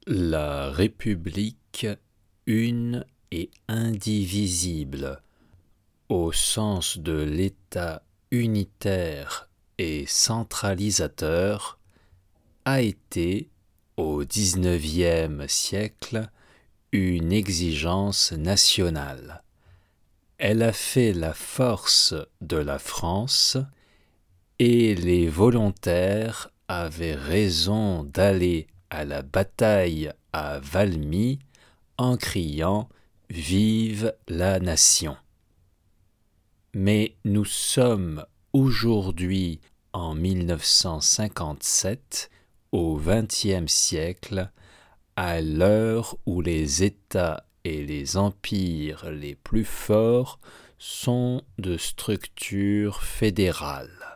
La République une et indivisible, au sens de l'État unitaire et centralisateur, a été, au XIXe siècle, une exigence nationale. Elle a fait la force de la France et les volontaires avaient raison d'aller à la bataille à Valmy en criant « Vive la nation ». Mais nous sommes aujourd'hui en 1957, au XXe siècle, à l'heure où les États et les empires les plus forts sont de structure fédérale.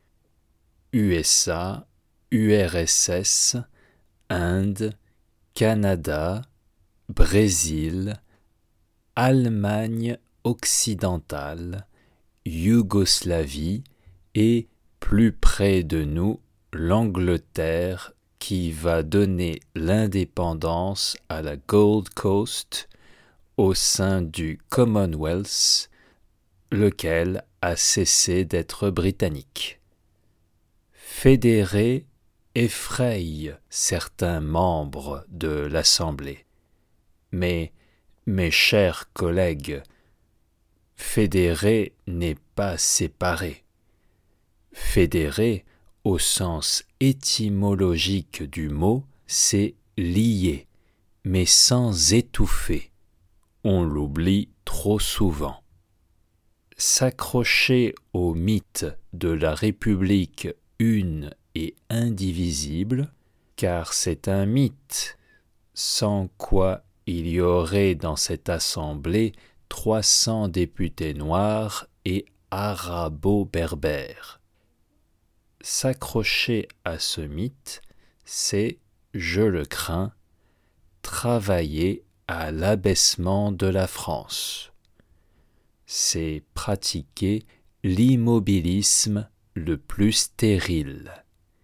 USA, URSS, Inde, Canada, Brésil, Allemagne occidentale, Yougoslavie et, plus près de nous, l'Angleterre qui va donner l'indépendance à la Gold Coast au sein du Commonwealth, lequel a cessé d'être britannique. Fédérer effraie certains membres de l'Assemblée. Mais, mes chers collègues, fédérer n'est pas séparer. Fédérer, au sens étymologique du mot, c'est lier, mais sans étouffer. On l'oublie trop souvent. S'accrocher au mythe de la République une et indivisible, car c'est un mythe, sans quoi il y aurait dans cette assemblée 300 députés noirs et arabo-berbères. S'accrocher à ce mythe, c'est, je le crains, travailler à l'abaissement de la France. C'est pratiquer l'immobilisme le plus stérile.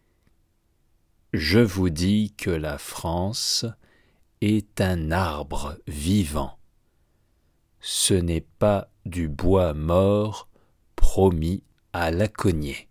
Je vous dis que la France est un arbre vivant. Ce n'est pas du bois mort promis à la cognée.